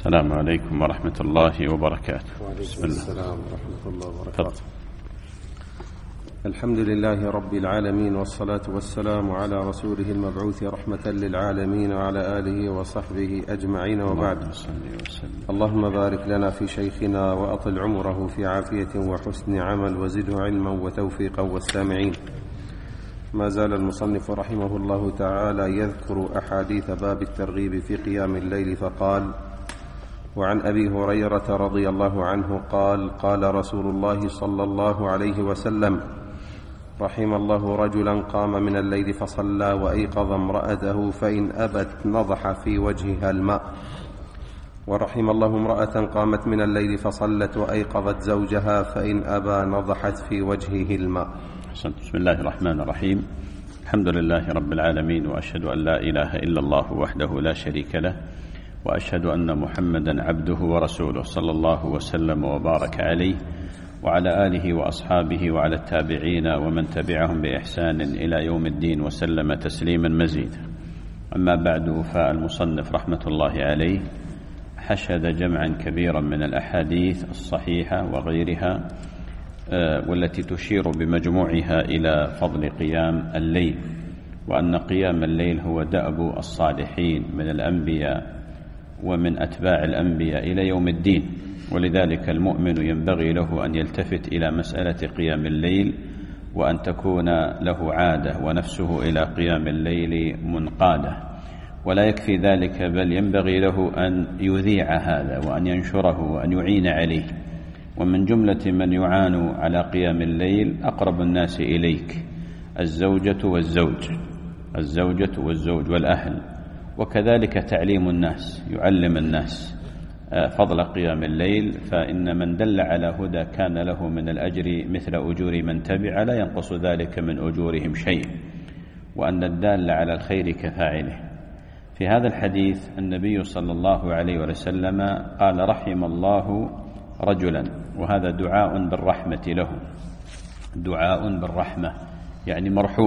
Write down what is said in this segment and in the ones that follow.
السلام عليكم ورحمة الله وبركاته. بسم الله. السلام ورحمة الله وبركاته. الحمد لله رب العالمين، والصلاة والسلام على رسوله المبعوث رحمة للعالمين وعلى آله وصحبه أجمعين، وبعد. اللهم بارك لنا في شيخنا وأطل عمره في عافية وحسن عمل، وزده علما وتوفيقا والسامعين. ما زال المصنف رحمه الله تعالى يذكر أحاديث باب الترغيب في قيام الليل، فقال: وعن أبي هريرة رضي الله عنه قال: قال رسول الله صلى الله عليه وسلم: رحم الله رجلا قام من الليل فصلى وأيقظ امرأته فإن أبت نضح في وجهها الماء. ورحم الله امرأة قامت من الليل فصلت وأيقظت زوجها فإن أبى نضحت في وجهه الماء. بسم الله الرحمن الرحيم. الحمد لله رب العالمين، وأشهد أن لا إله إلا الله وحده لا شريك له، وأشهد أن محمدا عبده ورسوله، صلى الله وسلم وبارك عليه وعلى آله وأصحابه وعلى التابعين ومن تبعهم بإحسان إلى يوم الدين، وسلم تسليما مزيدا. أما بعد، فالمصنف رحمة الله عليه حشد جمعا كبيرا من الأحاديث الصحيحة وغيرها، والتي تشير بمجموعها إلى فضل قيام الليل، وأن قيام الليل هو دأب الصالحين من الأنبياء ومن أتباع الأنبياء إلى يوم الدين. ولذلك المؤمن ينبغي له أن يلتفت إلى مسألة قيام الليل، وأن تكون له عادة ونفسه إلى قيام الليل منقادة. ولا يكفي ذلك، بل ينبغي له أن يذيع هذا وأن ينشره وأن يعين عليه. ومن جملة من يعان على قيام الليل أقرب الناس إليك: الزوجة والزوج والأهل، وكذلك تعليم الناس، يعلم الناس فضل قيام الليل. فإن من دل على هدى كان له من الأجر مثل أجور من تبع، لا ينقص ذلك من أجورهم شيء، وأن الدال على الخير كفاعله. في هذا الحديث النبي صلى الله عليه وسلم قال: رحم الله رجلا، وهذا دعاء بالرحمة له، دعاء بالرحمة، يعني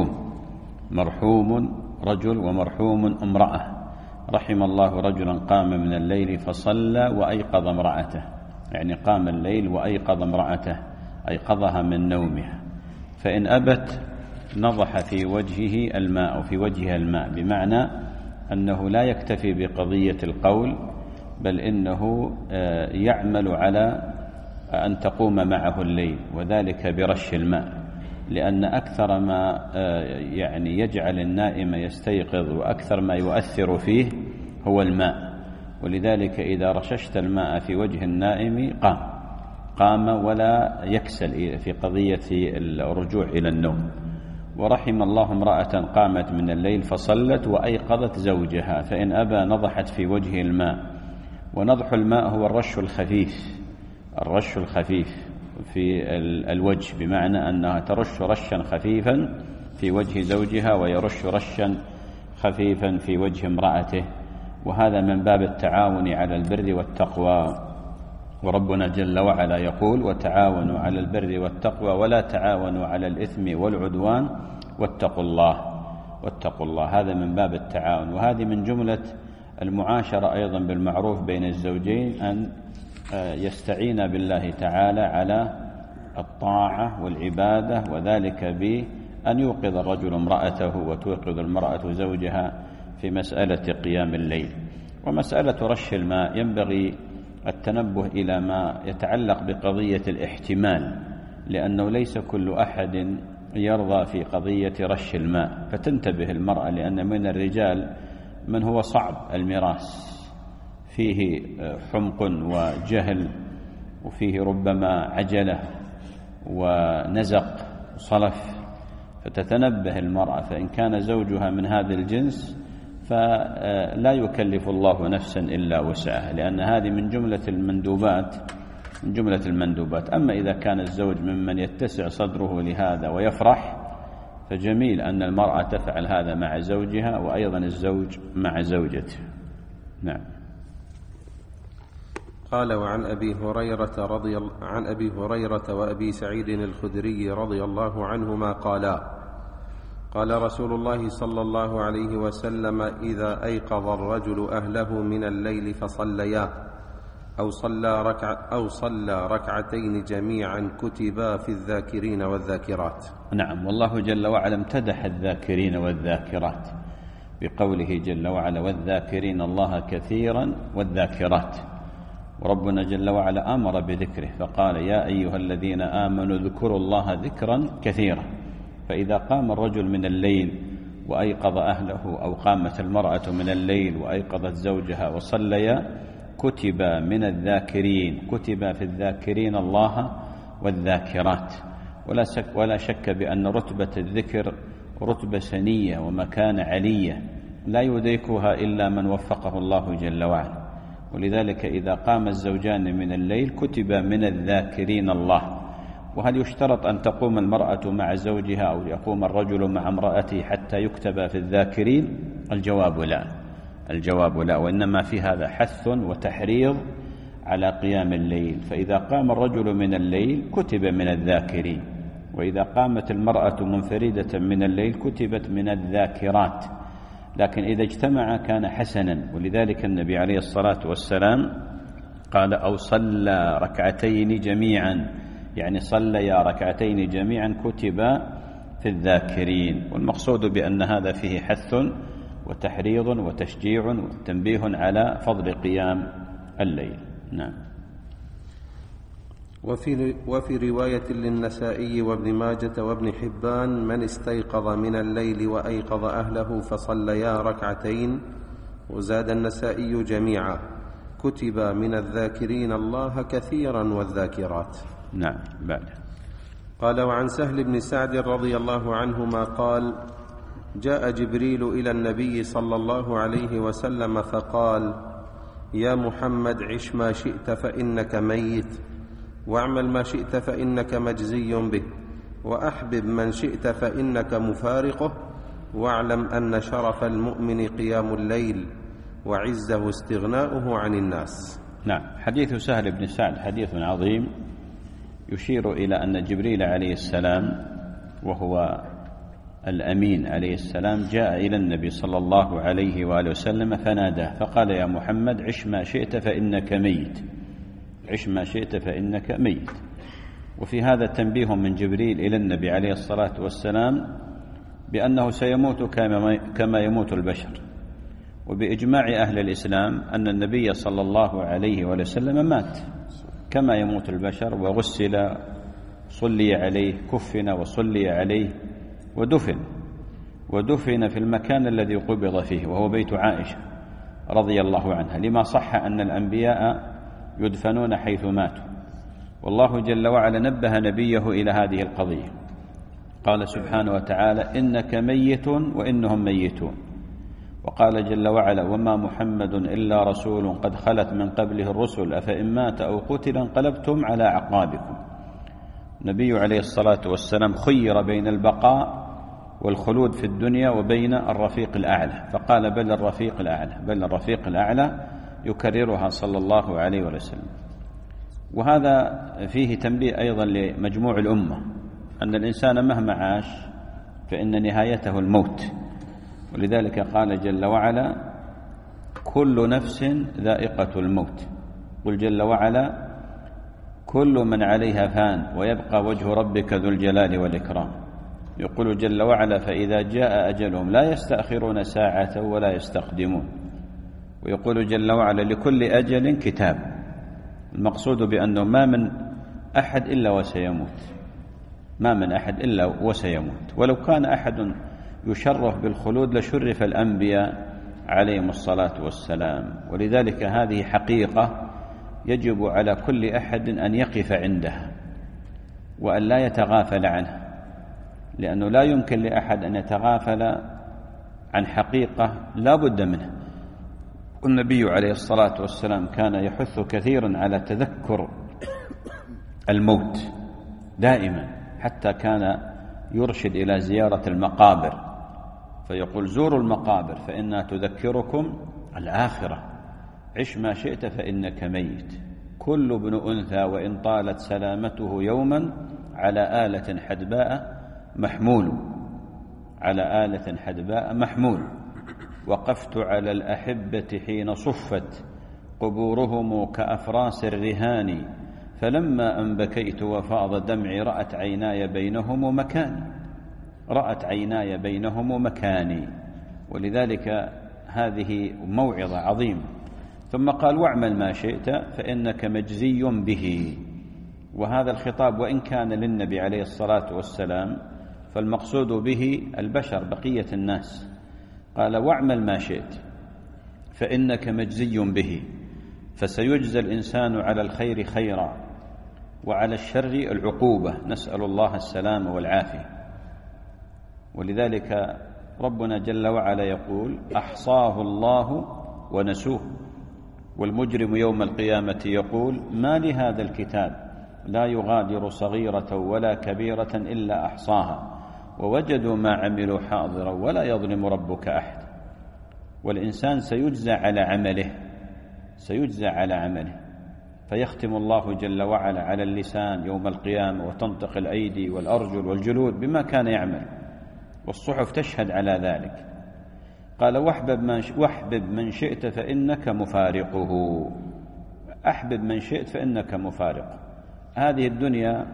مرحوم رجل ومرحوم امرأة. رحم الله رجلا قام من الليل فصلى وأيقظ امرأته، يعني قام الليل وأيقظ امرأته، أيقظها من نومها. فإن أبت نضح في وجهه الماء، في وجهها الماء، بمعنى أنه لا يكتفي بقضية القول، بل إنه يعمل على أن تقوم معه الليل، وذلك برش الماء، لأن أكثر ما يعني يجعل النائم يستيقظ وأكثر ما يؤثر فيه هو الماء. ولذلك إذا رششت الماء في وجه النائم قام ولا يكسل في قضية الرجوع إلى النوم. ورحم الله امرأة قامت من الليل فصلت وأيقظت زوجها فإن أبى نضحت في وجه الماء. ونضح الماء هو الرش الخفيف في الوجه، بمعنى أنها ترش رشا خفيفا في وجه زوجها ويرش رشا خفيفا في وجه امرأته، وهذا من باب التعاون على البر والتقوى. وربنا جل وعلا يقول: وتعاونوا على البر والتقوى ولا تعاونوا على الإثم والعدوان واتقوا الله. هذا من باب التعاون. وهذه من جملة المعاشرة أيضا بالمعروف بين الزوجين، أن يستعين بالله تعالى على الطاعة والعبادة، وذلك بأن يوقظ الرجل امرأته وتوقظ المرأة زوجها في مسألة قيام الليل. ومسألة رش الماء ينبغي التنبه إلى ما يتعلق بقضية الاحتمال، لأنه ليس كل أحد يرضى في قضية رش الماء، فتنتبه المرأة، لأن من الرجال من هو صعب المراس، فيه حمق وجهل، وفيه ربما عجلة ونزق وصلف، فتتنبه المرأة. فإن كان زوجها من هذا الجنس فلا يكلف الله نفسا إلا وسعها، لأن هذه من جملة المندوبات. أما إذا كان الزوج ممن يتسع صدره لهذا ويفرح، فجميل أن المرأة تفعل هذا مع زوجها، وأيضا الزوج مع زوجته. نعم. قال: وعن أبي هريرة وأبي سعيد الخدري رضي الله عنهما قال رسول الله صلى الله عليه وسلم: إذا أيقظ الرجل أهله من الليل فصليا أو صلى ركعتين جميعا كتبا في الذاكرين والذاكرات. نعم، والله جل وعلا امتدح الذاكرين والذاكرات بقوله جل وعلا والذاكرين الله كثيرا والذاكرات، وربنا جل وعلا أمر بذكره فقال يا أيها الذين آمنوا اذكروا الله ذكرا كثيرا. فإذا قام الرجل من الليل وأيقظ أهله، أو قامت المرأة من الليل وأيقظت زوجها وصليا، كتب من الذاكرين، كتب في الذاكرين الله والذاكرات. ولا شك بأن رتبة الذكر رتبة سنية ومكانة علية لا يدركها إلا من وفقه الله جل وعلا. ولذلك إذا قام الزوجان من الليل كتب من الذاكرين الله. وهل يشترط أن تقوم المرأة مع زوجها أو يقوم الرجل مع امرأته حتى يكتب في الذاكرين؟ الجواب لا، الجواب لا، وإنما في هذا حث وتحريض على قيام الليل. فإذا قام الرجل من الليل كتب من الذاكرين، وإذا قامت المرأة منفردة من الليل كتبت من الذاكرات. لكن إذا اجتمع كان حسنا، ولذلك النبي عليه الصلاة والسلام قال أو صلى ركعتين جميعا، يعني صليا ركعتين جميعا كتبا في الذاكرين. والمقصود بأن هذا فيه حث وتحريض وتشجيع وتنبيه على فضل قيام الليل. نعم. وفي رواية للنسائي وابن ماجة وابن حبان من استيقظ من الليل وأيقظ أهله فصليا ركعتين، وزاد النسائي جميعا كتب من الذاكرين الله كثيرا والذاكرات. نعم. بعد قال وعن سهل بن سعد رضي الله عنهما قال جاء جبريل إلى النبي صلى الله عليه وسلم فقال يا محمد عش ما شئت فإنك ميت، واعمل ما شئت فإنك مجزي به، وأحبب من شئت فإنك مفارقه، واعلم أن شرف المؤمن قيام الليل وعزه استغناؤه عن الناس. نعم. حديث سهل بن سعد حديث عظيم يشير إلى أن جبريل عليه السلام وهو الأمين عليه السلام جاء إلى النبي صلى الله عليه وآله وسلم فناداه فقال يا محمد عش ما شئت فإنك ميت، عش ما شئت فإنك ميت. وفي هذا تنبيه من جبريل إلى النبي عليه الصلاة والسلام بأنه سيموت كما يموت البشر. وبإجماع أهل الإسلام أن النبي صلى الله عليه وآله وسلم مات كما يموت البشر، وغسل صلي عليه، كفن وصلي عليه، ودفن في المكان الذي قبض فيه وهو بيت عائشة رضي الله عنها، لما صح أن الأنبياء يدفنون حيث ماتوا. والله جل وعلا نبه نبيه إلى هذه القضية، قال سبحانه وتعالى إنك ميت وإنهم ميتون. وقال جل وعلا وما محمد إلا رسول قد خلت من قبله الرسل أفإن مات أو قتل انقلبتم على أعقابكم. النبي عليه الصلاة والسلام خير بين البقاء والخلود في الدنيا وبين الرفيق الأعلى، فقال بل الرفيق الأعلى، بل الرفيق الأعلى، يكررها صلى الله عليه وسلم. وهذا فيه تنبيه أيضا لمجموع الأمة أن الإنسان مهما عاش فإن نهايته الموت. ولذلك قال جل وعلا كل نفس ذائقة الموت، قل جل وعلا كل من عليها فان ويبقى وجه ربك ذو الجلال والإكرام. يقول جل وعلا فإذا جاء أجلهم لا يستأخرون ساعة ولا يستقدمون. ويقول جل وعلا لكل أجل كتاب. المقصود بأنه ما من أحد إلا وسيموت، ما من أحد إلا وسيموت. ولو كان أحد يشرف بالخلود لشرف الأنبياء عليهم الصلاة والسلام. ولذلك هذه حقيقة يجب على كل أحد أن يقف عندها وأن لا يتغافل عنها، لأنه لا يمكن لأحد أن يتغافل عن حقيقة لا بد منها. والنبي عليه الصلاة والسلام كان يحث كثيرا على تذكر الموت دائما، حتى كان يرشد إلى زيارة المقابر فيقول زوروا المقابر فإنها تذكركم الآخرة، عش ما شئت فإنك ميت، كل ابن أنثى وإن طالت سلامته يوما على آلة حدباء محمول، على آلة حدباء محمول. وقفت على الأحبة حين صفت قبورهم كأفراس الرهان، فلما أن بكيت وفاض دمعي رأت عيناي بينهم مكاني. ولذلك هذه موعظة عظيمة. ثم قال: واعمل ما شئت فإنك مجزي به. وهذا الخطاب وإن كان للنبي عليه الصلاة والسلام فالمقصود به البشر بقية الناس. قال: واعمل ما شئت فإنك مجزي به، فسيجزى الإنسان على الخير خيرا وعلى الشر العقوبة، نسأل الله السلام والعافية. ولذلك ربنا جل وعلا يقول: أحصاه الله ونسوه. والمجرم يوم القيامة يقول: ما لهذا الكتاب لا يغادر صغيرة ولا كبيرة إلا أحصاها ووجدوا ما عملوا حاضرا ولا يظلم ربك أحد. والإنسان سيجزى على عمله، فيختم الله جل وعلا على اللسان يوم القيامة، وتنطق الأيدي والأرجل والجلود بما كان يعمل، والصحف تشهد على ذلك. قال: واحبب من شئت فإنك مفارقه. أحبب من شئت فإنك مفارقه. هذه الدنيا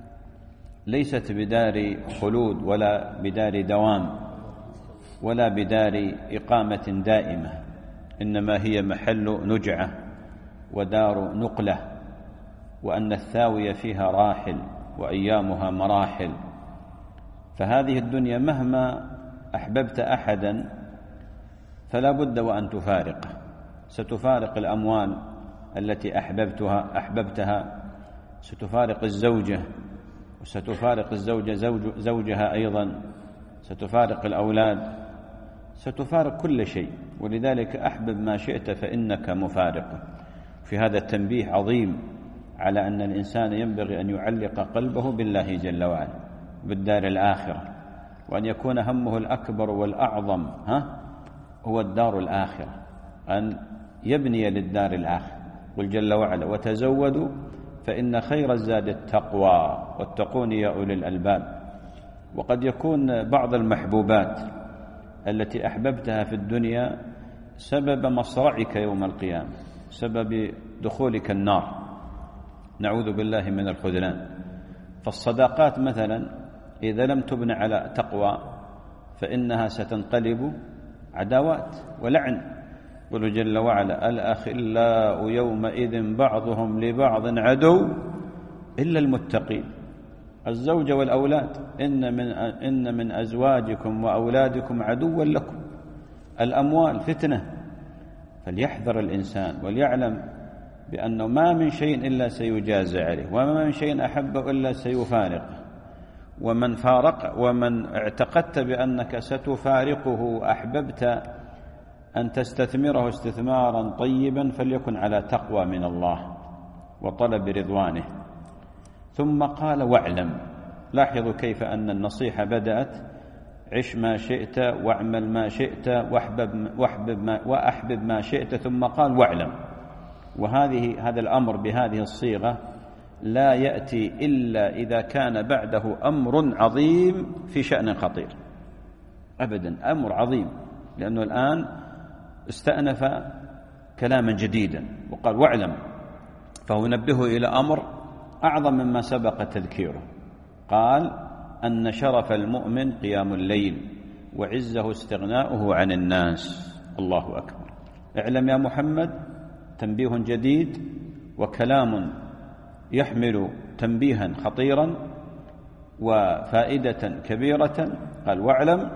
ليست بدار خلود ولا بدار دوام ولا بدار إقامة دائمة، إنما هي محل نجعة ودار نقلة، وأن الثاوية فيها راحل وأيامها مراحل. فهذه الدنيا مهما أحببت أحدا فلا بد وأن تفارقه. ستفارق الأموال التي أحببتها، ستفارق الزوجة، وستفارق الزوجة زوجها أيضا، ستفارق الأولاد، ستفارق كل شيء. ولذلك أحبب ما شئت فإنك مفارقه. في هذا التنبيه عظيم على أن الإنسان ينبغي أن يعلق قلبه بالله جل وعلا، بالدار الآخرة، وأن يكون همه الأكبر والأعظم هو الدار الآخرة، أن يبني للدار الآخرة. قل جل وعلا: وتزودوا فإن خير الزاد التقوى واتقون يا أولي الألباب. وقد يكون بعض المحبوبات التي أحببتها في الدنيا سبب مصرعك يوم القيامة، سبب دخولك النار، نعوذ بالله من الخذلان. فالصداقات مثلا إذا لم تبن على تقوى فإنها ستنقلب عداوات ولعن. قل جل وعلا: الأخلاء يومئذ بعضهم لبعض عدو إلا المتقين. الزوجة والأولاد: إن من أزواجكم وأولادكم عدوا لكم. الأموال فتنة، فليحذر الإنسان وليعلم بأنه ما من شيء إلا سيجازى عليه، وما من شيء أحبه إلا سيفارقه. ومن اعتقدت بأنك ستفارقه وأحببت أن تستثمره استثمارا طيبا فليكن على تقوى من الله وطلب رضوانه. ثم قال: واعلم. لاحظوا كيف أن النصيحة بدأت: عش ما شئت واعمل ما شئت وأحبب ما شئت، ثم قال: واعلم. هذا الأمر بهذه الصيغة لا يأتي إلا إذا كان بعده أمر عظيم في شأن خطير، أبدا أمر عظيم، لأنه الآن استأنف كلاما جديدا وقال: واعلم، فهو ينبهه إلى أمر أعظم مما سبق تذكيره. قال: أن شرف المؤمن قيام الليل وعزه استغناؤه عن الناس. الله أكبر. اعلم يا محمد، تنبيه جديد وكلام يحمل تنبيها خطيرا وفائدة كبيرة. قال: واعلم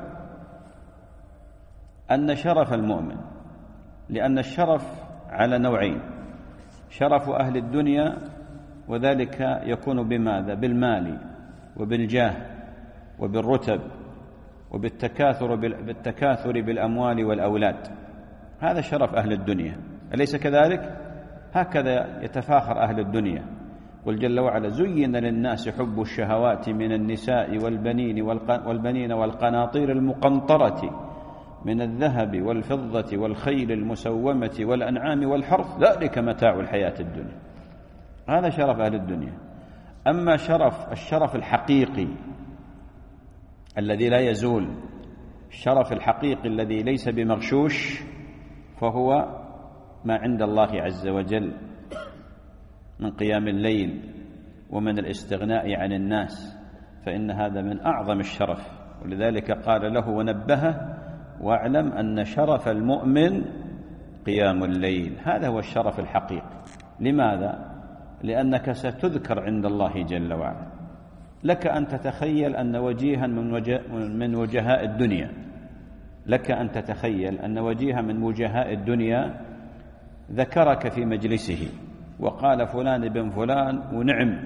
أن شرف المؤمن، لأن الشرف على نوعين: شرف أهل الدنيا، وذلك يكون بماذا؟ بالمال وبالجاه وبالرتب وبالتكاثر بالأموال والأولاد. هذا شرف أهل الدنيا، أليس كذلك؟ هكذا يتفاخر أهل الدنيا. قل جل وعلا: زين للناس حب الشهوات من النساء والبنين والقناطير المقنطرة من الذهب والفضة والخيل المسومة والأنعام والحرث، ذلك متاع الحياة الدنيا. هذا شرف أهل الدنيا. أما الشرف الحقيقي الذي لا يزول، الشرف الحقيقي الذي ليس بمغشوش، فهو ما عند الله عز وجل من قيام الليل ومن الاستغناء عن الناس، فإن هذا من أعظم الشرف. ولذلك قال له ونبهه: واعلم أن شرف المؤمن قيام الليل. هذا هو الشرف الحقيقي. لماذا؟ لأنك ستذكر عند الله جل وعلا. لك أن تتخيل أن وجيها من وجهاء الدنيا، لك أن تتخيل أن وجيها من وجهاء الدنيا ذكرك في مجلسه وقال فلان بن فلان ونعم،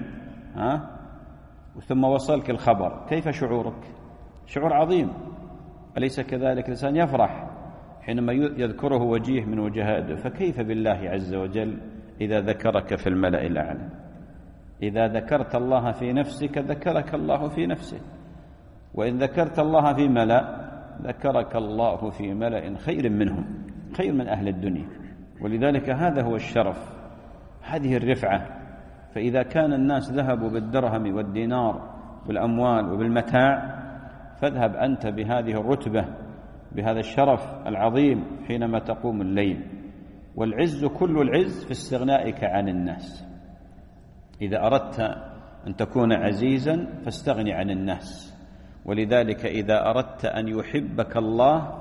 ثم وصلك الخبر، كيف شعورك؟ شعور عظيم، أليس كذلك؟ الإنسان يفرح حينما يذكره وجيه من وجهاء الدنيا، فكيف بالله عز وجل إذا ذكرك في الملأ الأعلى؟ إذا ذكرت الله في نفسك ذكرك الله في نفسه، وإن ذكرت الله في ملأ ذكرك الله في ملأ خير منهم، خير من أهل الدنيا. ولذلك هذا هو الشرف، هذه الرفعة. فإذا كان الناس ذهبوا بالدرهم والدينار بالأموال وبالمتاع، فاذهب أنت بهذه الرتبة، بهذا الشرف العظيم حينما تقوم الليل. والعز كل العز في استغنائك عن الناس. إذا أردت أن تكون عزيزا فاستغني عن الناس. ولذلك إذا أردت أن يحبك الله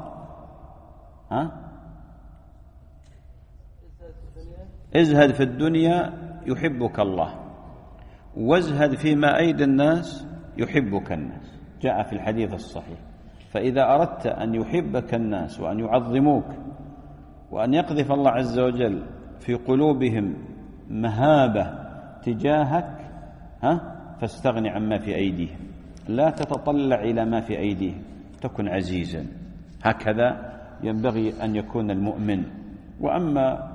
ازهد في الدنيا يحبك الله، وازهد فيما أيدي الناس يحبك الناس، جاء في الحديث الصحيح. فإذا أردت أن يحبك الناس وأن يعظموك وأن يقذف الله عز وجل في قلوبهم مهابة تجاهك، فاستغني عما في أيديهم، لا تتطلع إلى ما في أيديهم، تكن عزيزا. هكذا ينبغي أن يكون المؤمن. وأما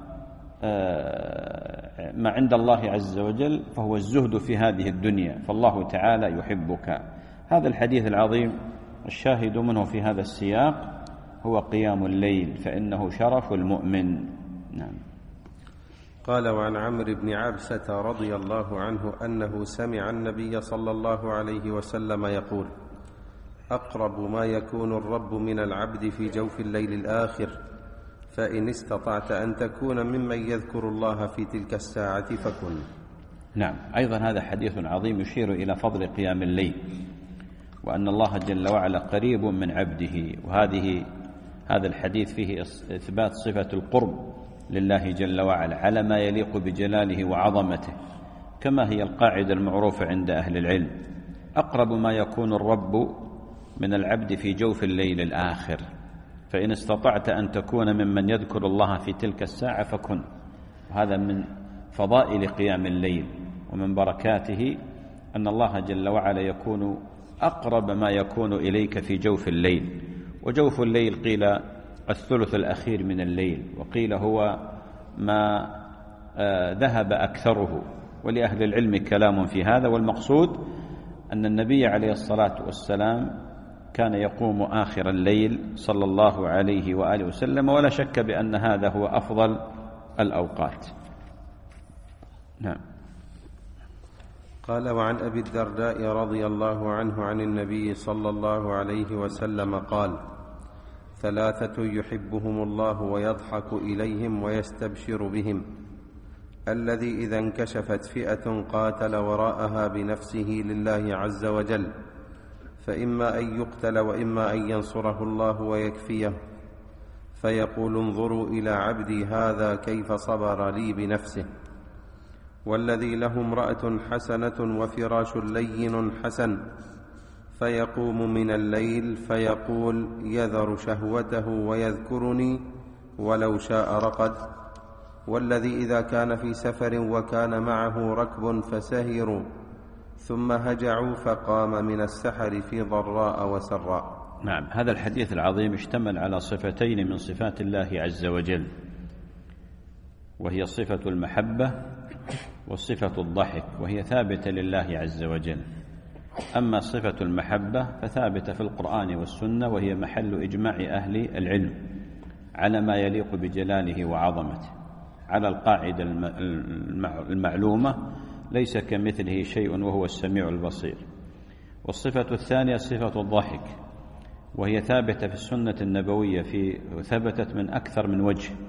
ما عند الله عز وجل فهو الزهد في هذه الدنيا، فالله تعالى يحبك. هذا الحديث العظيم الشاهد منه في هذا السياق هو قيام الليل، فإنه شرف المؤمن. نعم. قال: وعن عمرو بن عبسة رضي الله عنه أنه سمع النبي صلى الله عليه وسلم يقول: أقرب ما يكون الرب من العبد في جوف الليل الآخر، فإن استطعت أن تكون ممن يذكر الله في تلك الساعة فكن. نعم، أيضا هذا حديث عظيم يشير إلى فضل قيام الليل، وأن الله جل وعلا قريب من عبده. هذا الحديث فيه إثبات صفة القرب لله جل وعلا على ما يليق بجلاله وعظمته، كما هي القاعدة المعروفة عند أهل العلم: أقرب ما يكون الرب من العبد في جوف الليل الآخر، فإن استطعت أن تكون ممن يذكر الله في تلك الساعة فكن. هذا من فضائل قيام الليل ومن بركاته أن الله جل وعلا يكون أقرب ما يكون إليك في جوف الليل. وجوف الليل قيل الثلث الأخير من الليل، وقيل هو ما ذهب أكثره، ولأهل العلم كلام في هذا. والمقصود أن النبي عليه الصلاة والسلام كان يقوم آخر الليل صلى الله عليه وآله وسلم، ولا شك بأن هذا هو أفضل الأوقات. نعم. قال: وعن أبي الدرداء رضي الله عنه عن النبي صلى الله عليه وسلم قال: ثلاثة يحبهم الله ويضحك إليهم ويستبشر بهم: الذي إذا انكشفت فئة قاتل وراءها بنفسه لله عز وجل، فإما أن يقتل وإما أن ينصره الله ويكفيه، فيقول: انظروا إلى عبدي هذا كيف صبر لي بنفسه. والذي له امرأة حسنة وفراش لين حسن، فيقوم من الليل فيقول: يذر شهوته ويذكرني ولو شاء رقد. والذي إذا كان في سفر وكان معه ركب فسهروا ثم هجعوا فقام من السحر في ضراء وسراء. نعم، هذا الحديث العظيم اشتمل على صفتين من صفات الله عز وجل، وهي صفة المحبة وصفة الضحك، وهي ثابتة لله عز وجل. أما صفة المحبة فثابتة في القرآن والسنة، وهي محل إجماع أهل العلم على ما يليق بجلاله وعظمته، على القاعدة المعلومة: ليس كمثله شيء وهو السميع البصير. والصفة الثانية صفة الضحك، وهي ثابتة في السنة النبوية ثبتت من أكثر من وجه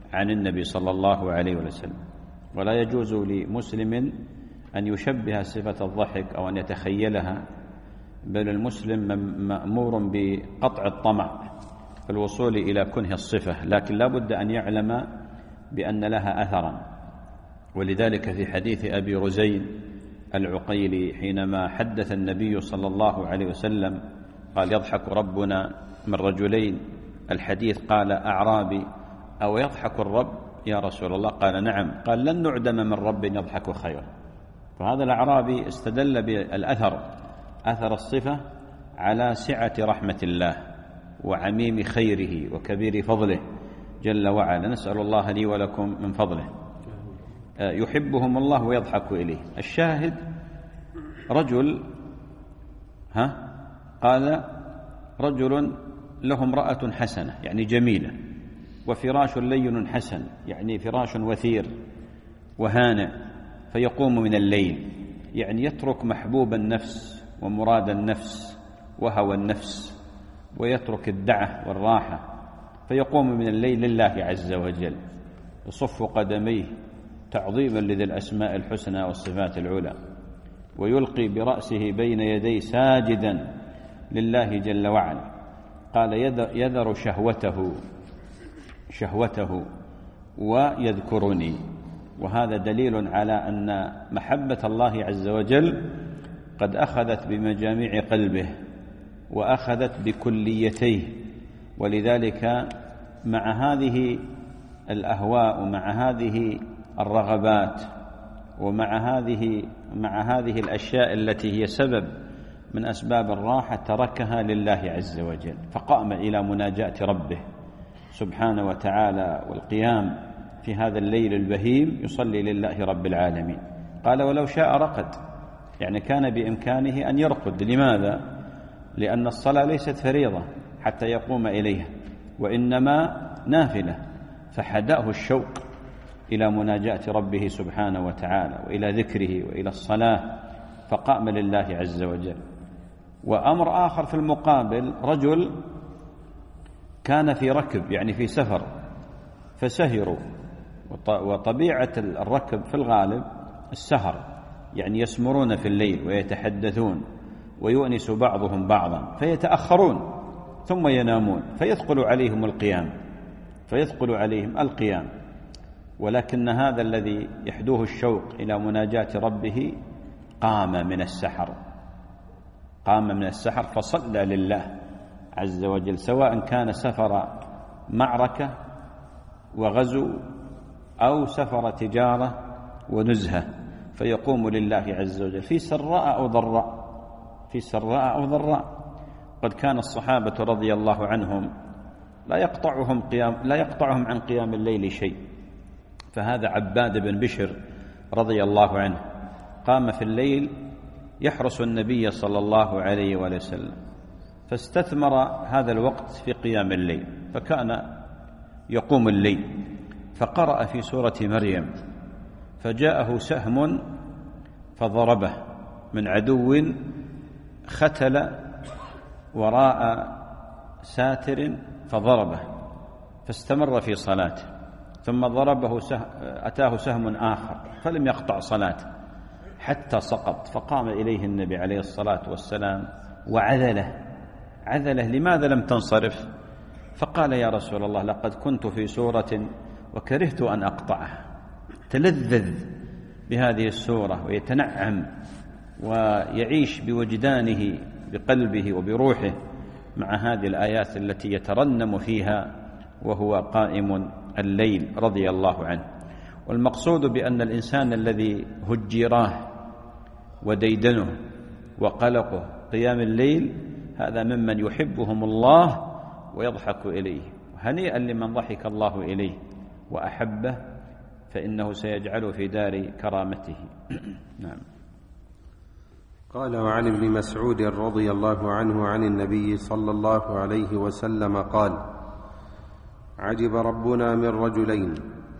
عن النبي صلى الله عليه وسلم. ولا يجوز لمسلم أن يشبه صفة الضحك أو أن يتخيلها، بل المسلم مأمور بقطع الطمع في الوصول إلى كنه الصفة، لكن لا بد أن يعلم بأن لها أثرا. ولذلك في حديث أبي رزين العقيلي حينما حدث النبي صلى الله عليه وسلم قال: يضحك ربنا من رجلين، الحديث قال أعرابي: أو يضحك الرب يا رسول الله؟ قال: نعم. قال: لن نعدم من رب يضحك خيرا. فهذا الأعرابي استدل بالأثر، أثر الصفة، على سعة رحمة الله وعميم خيره وكبير فضله جل وعلا. نسأل الله لي ولكم من فضله. يحبهم الله ويضحك إليه. الشاهد رجل قال: رجل له امرأة حسنة يعني جميلة، وفراش لين حسن يعني فراش وثير وهانئ، فيقوم من الليل يعني يترك محبوب النفس ومراد النفس وهوى النفس، ويترك الدعة والراحة، فيقوم من الليل لله عز وجل، يصف قدميه تعظيما لذي الأسماء الحسنى والصفات العلى، ويلقي برأسه بين يديه ساجدا لله جل وعلا. قال: يذر شهوته ويذكرني. وهذا دليل على أن محبة الله عز وجل قد أخذت بمجاميع قلبه وأخذت بكليتيه. ولذلك مع هذه الأهواء ومع هذه الرغبات ومع هذه الأشياء التي هي سبب من أسباب الراحة تركها لله عز وجل، فقام إلى مناجاة ربه سبحانه وتعالى والقيام في هذا الليل البهيم يصلي لله رب العالمين. قال: ولو شاء رقد، يعني كان بإمكانه أن يرقد. لماذا؟ لأن الصلاة ليست فريضة حتى يقوم إليها، وإنما نافلة، فحداه الشوق إلى مناجاة ربه سبحانه وتعالى وإلى ذكره وإلى الصلاة، فقام لله عز وجل. وأمر آخر في المقابل، رجل كان في ركب يعني في سفر فسهروا، وطبيعة الركب في الغالب السهر، يعني يسمرون في الليل ويتحدثون ويؤنس بعضهم بعضا، فيتأخرون ثم ينامون، فيثقل عليهم القيام. ولكن هذا الذي يحدوه الشوق إلى مناجاة ربه قام من السحر فصلى لله عز وجل، سواء كان سفر معركة وغزو أو سفر تجارة ونزهة، فيقوم لله عز وجل في سراء أو ضراء. قد كان الصحابة رضي الله عنهم لا يقطعهم عن قيام الليل شيء. فهذا عباد بن بشر رضي الله عنه قام في الليل يحرس النبي صلى الله عليه وسلم، فاستثمر هذا الوقت في قيام الليل، فكان يقوم الليل، فقرأ في سورة مريم: فجاءه سهم فضربه من عدو ختل وراء ساتر فضربه، فاستمر في صلاته، ثم ضربه أتاه سهم آخر فلم يقطع صلاته حتى سقط، فقام إليه النبي عليه الصلاة والسلام وعذله: لماذا لم تنصرف؟ فقال: يا رسول الله، لقد كنت في سورة وكرهت أن أقطعها. تلذذ بهذه السورة ويتنعم ويعيش بوجدانه بقلبه وبروحه مع هذه الآيات التي يترنم فيها وهو قائم الليل رضي الله عنه. والمقصود بأن الإنسان الذي هجراه وديدنه وقلقه قيام الليل هذا ممن يحبهم الله ويضحك إليه. هنيئا لمن ضحك الله إليه وأحبه، فإنه سيجعله في دار كرامته. نعم. قال: وعن ابن مسعود رضي الله عنه عن النبي صلى الله عليه وسلم قال: عجب ربنا من رجلين،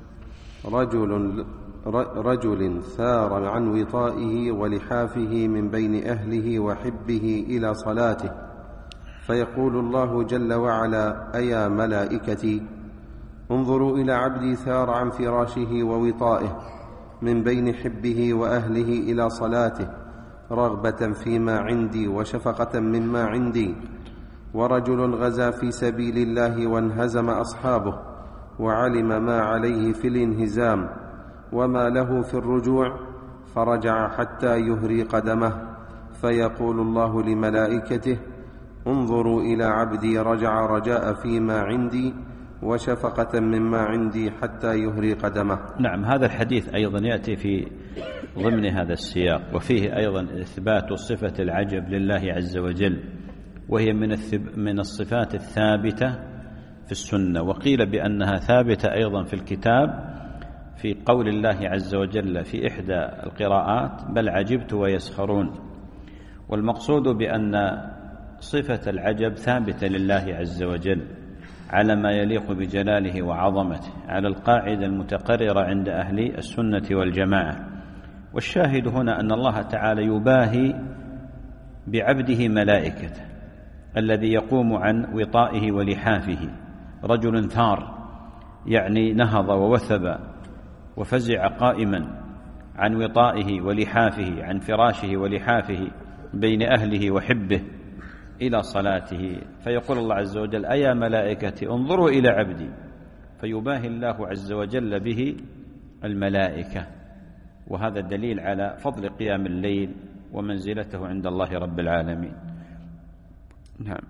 رجل سار عن وطائه ولحافه من بين أهله وحبه إلى صلاته، فيقول الله جل وعلا: أيا ملائكتي انظروا إلى عبدي ثار عن فراشه ووطائه من بين حبه وأهله إلى صلاته رغبة فيما عندي وشفقة مما عندي. ورجل غزا في سبيل الله وانهزم أصحابه وعلم ما عليه في الانهزام وما له في الرجوع فرجع حتى يهري قدمه، فيقول الله لملائكته انظروا إلى عبدي رجع رجاء فيما عندي وشفقة مما عندي حتى يهري قدمه. نعم، هذا الحديث أيضا يأتي في ضمن هذا السياق، وفيه أيضا إثبات صفة العجب لله عز وجل، وهي من الصفات الثابتة في السنة، وقيل بأنها ثابتة أيضا في الكتاب في قول الله عز وجل في إحدى القراءات بل عجبت ويسخرون. والمقصود بأن صفة العجب ثابتة لله عز وجل على ما يليق بجلاله وعظمته، على القاعدة المتقررة عند أهل السنة والجماعة. والشاهد هنا أن الله تعالى يباهي بعبده ملائكته الذي يقوم عن وطائه ولحافه. رجل ثار يعني نهض ووثب وفزع قائما عن وطائه ولحافه، عن فراشه ولحافه بين أهله وحبه إلى صلاته، فيقول الله عز وجل أيا ملائكتي انظروا إلى عبدي، فيباهي الله عز وجل به الملائكة. وهذا دليل على فضل قيام الليل ومنزلته عند الله رب العالمين. نعم.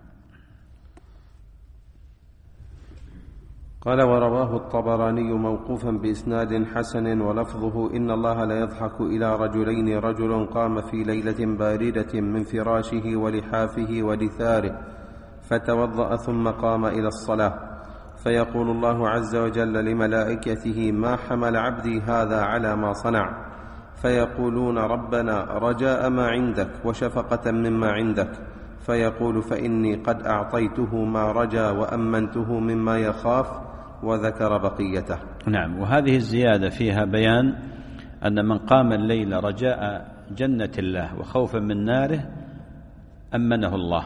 قال ورواه الطبراني موقوفا بإسناد حسن ولفظه إن الله لا يضحك إلى رجلين، رجل قام في ليلة باردة من فراشه ولحافه ودثاره فتوضأ ثم قام إلى الصلاة، فيقول الله عز وجل لملائكته ما حمل عبدي هذا على ما صنع، فيقولون ربنا رجاء ما عندك وشفقة مما عندك، فيقول فإني قد أعطيته ما رجا وأمنته مما يخاف، وذكر بقيته. نعم، وهذه الزيادة فيها بيان أن من قام الليل رجاء جنة الله وخوفا من ناره أمنه الله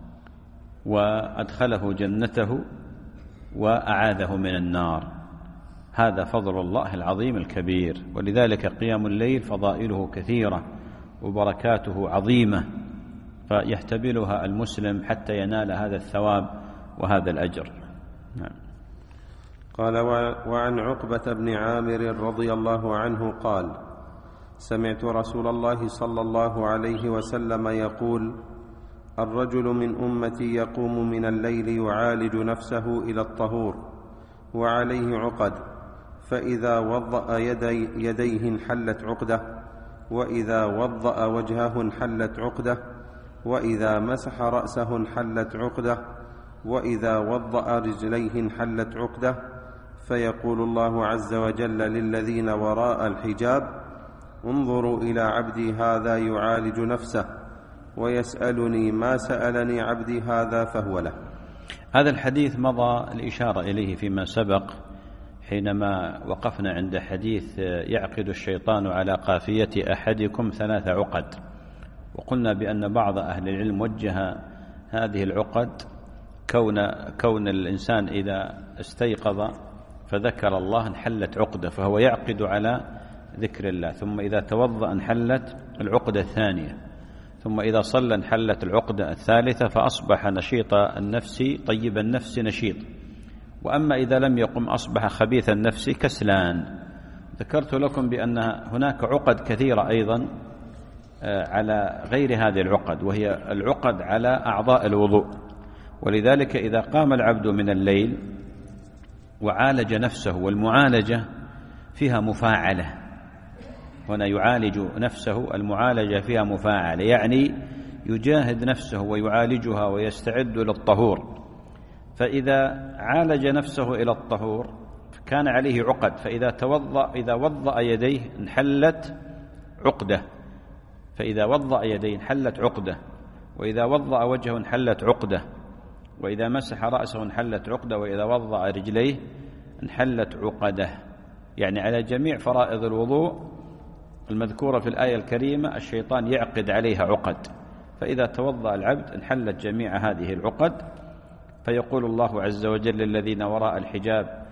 وأدخله جنته وأعاذه من النار. هذا فضل الله العظيم الكبير، ولذلك قيام الليل فضائله كثيرة وبركاته عظيمة، فيحتملها المسلم حتى ينال هذا الثواب وهذا الأجر. نعم. قال وعن عقبة بن عامر رضي الله عنه قال سمعت رسول الله صلى الله عليه وسلم يقول الرجل من أمتي يقوم من الليل يعالج نفسه إلى الطهور وعليه عقد، فإذا وضأ يديه انحلت عقدة، وإذا وضأ وجهه انحلت عقدة، وإذا مسح رأسه انحلت عقدة، وإذا وضأ رجليه انحلت عقدة، فيقول الله عز وجل للذين وراء الحجاب انظروا إلى عبدي هذا يعالج نفسه ويسألني ما سألني عبدي هذا فهو له. هذا الحديث مضى الإشارة إليه فيما سبق حينما وقفنا عند حديث يعقد الشيطان على قافية أحدكم 3 عقد، وقلنا بأن بعض أهل العلم وجه هذه العقد كون الإنسان إذا استيقظ فذكر الله انحلت عقدة، فهو يعقد على ذكر الله، ثم إذا توضأ انحلت العقدة الثانية، ثم إذا صلى انحلت العقدة الثالثة، فأصبح نشيط النفس طيب النفس نشيط. وأما إذا لم يقم أصبح خبيث النفس كسلان. ذكرت لكم بأن هناك عقد كثيرة أيضا على غير هذه العقد، وهي العقد على أعضاء الوضوء. ولذلك إذا قام العبد من الليل وعالج نفسه، والمعالجة فيها مفاعلة، هنا يعالج نفسه، المعالجة فيها مفاعلة، يعني يجاهد نفسه ويعالجها ويستعد للطهور. فإذا عالج نفسه إلى الطهور كان عليه عقد، فإذا وضأ يديه انحلت عقدة، فإذا وضأ يديه انحلت عقدة، وإذا وضأ وجهه انحلت عقدة، وإذا مسح رأسه انحلت عقدة، وإذا وضأ رجليه انحلت عقدة. يعني على جميع فرائض الوضوء المذكورة في الآية الكريمة الشيطان يعقد عليها عقد، فإذا توضأ العبد انحلت جميع هذه العقد. فيقول الله عز وجل للذين وراء الحجاب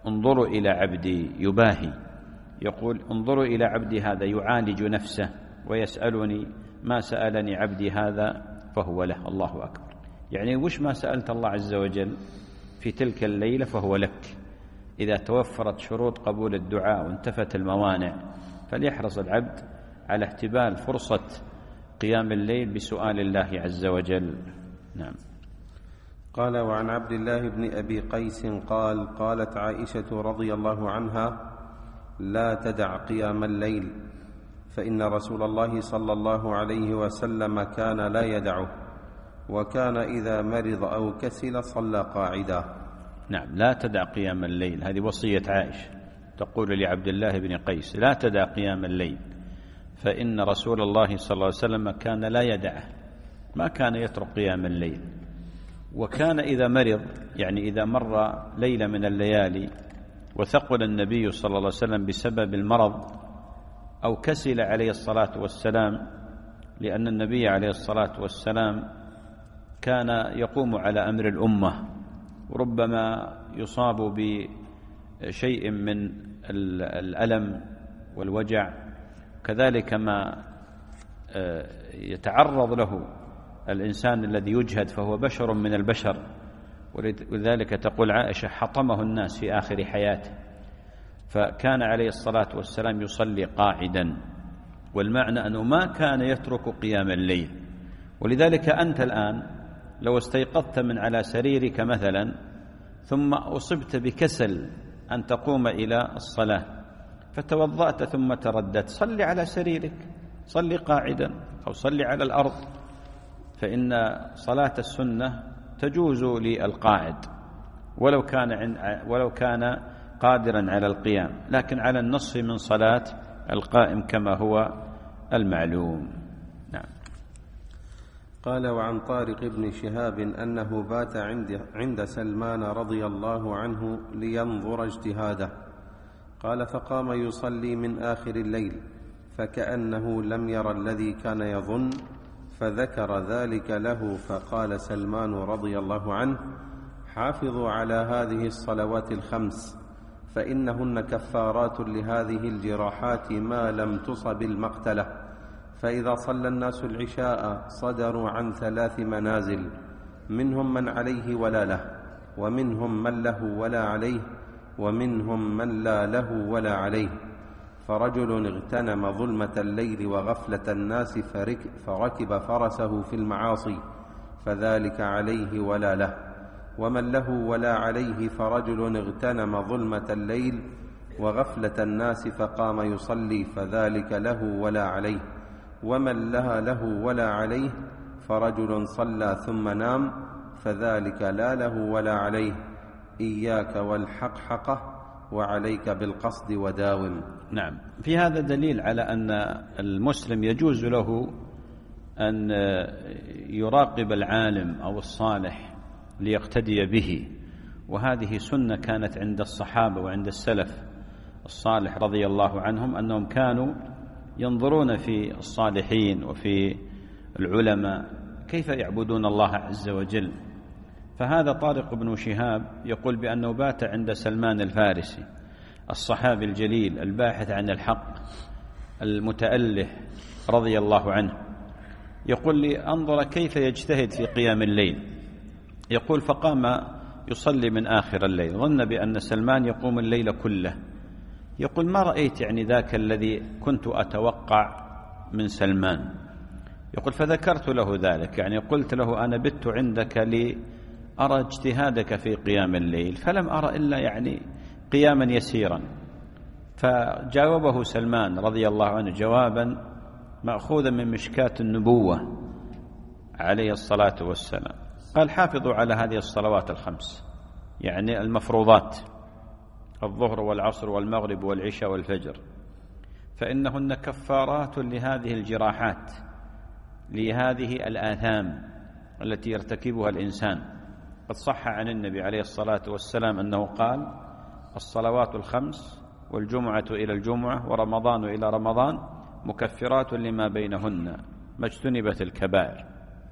انظروا إلى عبدي، يباهي، يقول انظروا إلى عبدي هذا يعالج نفسه ويسألني ما سألني عبدي هذا فهو له. الله أكبر. يعني وش ما سألت الله عز وجل في تلك الليلة فهو لك، إذا توفرت شروط قبول الدعاء وانتفت الموانع، فليحرص العبد على احتبال فرصة قيام الليل بسؤال الله عز وجل. نعم. قال: وعن عبد الله بن أبي قيس قال: قالت عائشة رضي الله عنها: لا تدع قيام الليل، فإن رسول الله صلى الله عليه وسلم كان لا يدعه، وكان إذا مرض أو كسل صلى قاعدا. نعم، لا تدع قيام الليل، هذه وصية عائشة تقول لعبد الله بن قيس: لا تدع قيام الليل، فإن رسول الله صلى الله عليه وسلم كان لا يدعه، ما كان يترك قيام الليل. وكان إذا مرض، يعني إذا مر ليلة من الليالي وثقل النبي صلى الله عليه وسلم بسبب المرض أو كسل عليه الصلاة والسلام، لأن النبي عليه الصلاة والسلام كان يقوم على أمر الأمة، وربما يصاب بشيء من الألم والوجع، كذلك ما يتعرض له الإنسان الذي يجهد، فهو بشر من البشر. ولذلك تقول عائشة: حطمه الناس في آخر حياته. فكان عليه الصلاة والسلام يصلي قاعدا، والمعنى أنه ما كان يترك قيام الليل. ولذلك أنت الآن لو استيقظت من على سريرك مثلا ثم أصبت بكسل أن تقوم إلى الصلاة، فتوضأت ثم ترددت، صلي على سريرك، صلي قاعدا أو صلي على الأرض، فإن صلاة السنة تجوز للقاعد ولو كان قادرا على القيام، لكن على النصف من صلاة القائم كما هو المعلوم. نعم. قال: وعن طارق بن شهاب أنه بات عند سلمان رضي الله عنه لينظر اجتهاده. قال: فقام يصلي من آخر الليل، فكأنه لم ير الذي كان يظن، فذكر ذلك له، فقال سلمان رضي الله عنه: حافظوا على هذه الصلوات الخمس، فإنهن كفارات لهذه الجراحات ما لم تصب المقتلة. فإذا صلى الناس العشاء صدروا عن 3 منازل، منهم من عليه ولا له، ومنهم من له ولا عليه، ومنهم من لا له ولا عليه. فرجل اغتنم ظلمة الليل وغفلة الناس فركب فرسه في المعاصي، فذلك عليه ولا له. ومن له ولا عليه فرجل اغتنم ظلمة الليل وغفلة الناس فقام يصلي، فذلك له ولا عليه. ومن له ولا عليه فرجل صلى ثم نام، فذلك لا له ولا عليه. إياك والحقحقة، وعليك بالقصد وداوم. نعم. في هذا دليل على أن المسلم يجوز له أن يراقب العالم أو الصالح ليقتدي به، وهذه سنة كانت عند الصحابة وعند السلف الصالح رضي الله عنهم، أنهم كانوا ينظرون في الصالحين وفي العلماء كيف يعبدون الله عز وجل. فهذا طارق بن شهاب يقول بأنه بات عند سلمان الفارسي الصحابي الجليل الباحث عن الحق المتأله رضي الله عنه، يقول لي: أنظر كيف يجتهد في قيام الليل. يقول: فقام يصلي من آخر الليل، ظن بأن سلمان يقوم الليل كله. يقول: ما رأيت يعني ذاك الذي كنت أتوقع من سلمان. يقول: فذكرت له ذلك، يعني قلت له: أنا بت عندك لأرى اجتهادك في قيام الليل، فلم أرى إلا يعني قياما يسيرا. فجاوبه سلمان رضي الله عنه جوابا مأخوذا من مشكاة النبوة عليه الصلاة والسلام. قال: حافظوا على هذه الصلوات الخمس، يعني المفروضات، الظهر والعصر والمغرب والعشاء والفجر، فإنهن كفارات لهذه الجراحات، لهذه الآثام التي يرتكبها الإنسان. قد صح عن النبي عليه الصلاة والسلام أنه قال: الصلوات الخمس والجمعة إلى الجمعة ورمضان إلى رمضان مكفرات لما بينهن ما اجتنبت الكبائر.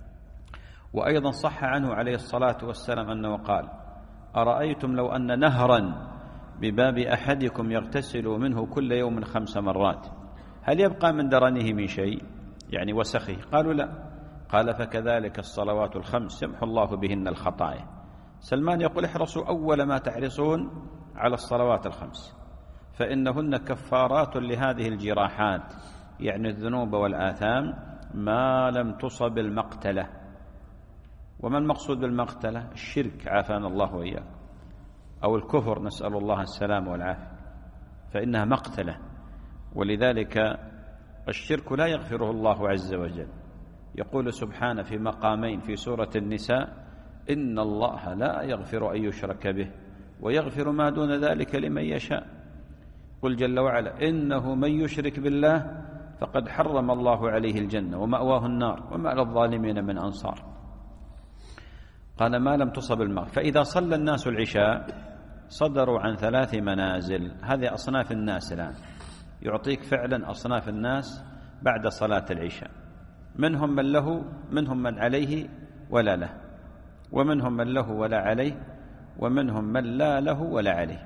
وأيضا صح عنه عليه الصلاة والسلام أنه قال: أرأيتم لو أن نهرا بباب أحدكم يغتسل منه كل يوم 5 مرات، هل يبقى من درنه من شيء يعني وسخه؟ قالوا لا. قال فكذلك الصلوات ال5 يمحو الله بهن الخطايا. سلمان يقول احرصوا أول ما تحرصون على الصلوات ال5 فإنهن كفارات لهذه الجراحات، يعني الذنوب والآثام، ما لم تصب المقتلة. وما المقصود بالمقتلة؟ الشرك عافانا الله وإياه، أو الكفر نسأل الله السلام والعافية، فإنها مقتلة. ولذلك الشرك لا يغفره الله عز وجل. يقول سبحانه في مقامين في سورة النساء: إن الله لا يغفر أن يشرك به ويغفر ما دون ذلك لمن يشاء. قل جل وعلا: إنه من يشرك بالله فقد حرم الله عليه الجنة ومأواه النار وما للظالمين من أنصار. قال ما لم تصب الماء. فإذا صلى الناس العشاء صدروا عن 3 منازل. هذه أصناف الناس الآن، يعطيك فعلا أصناف الناس بعد صلاة العشاء. منهم من له، منهم من عليه ولا له، ومنهم من له ولا عليه، ومنهم من لا له ولا عليه.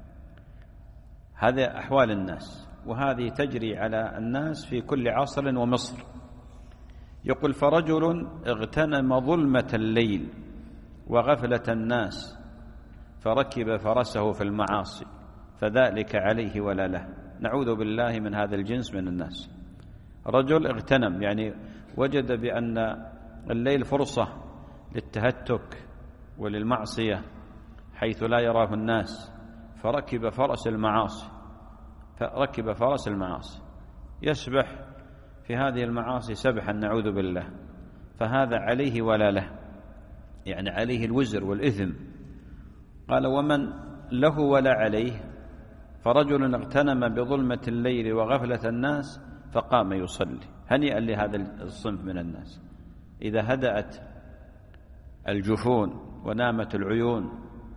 هذه أحوال الناس، وهذه تجري على الناس في كل عصر ومصر. يقول: فرجل اغتنم ظلمة الليل وغفلة الناس فركب فرسه في المعاصي فذلك عليه ولا له. نعوذ بالله من هذا الجنس من الناس. رجل اغتنم يعني وجد بأن الليل فرصة للتهتك وللمعصية حيث لا يراه الناس، فركب فرس المعاصي يسبح في هذه المعاصي سبحا نعوذ بالله، فهذا عليه ولا له، يعني عليه الوزر والإثم. قال: ومن له ولا عليه؟ فرجل اغتنم بظلمة الليل وغفلة الناس فقام يصلي. هنيئا لهذا الصنف من الناس. إذا هدأت الجفون ونامت العيون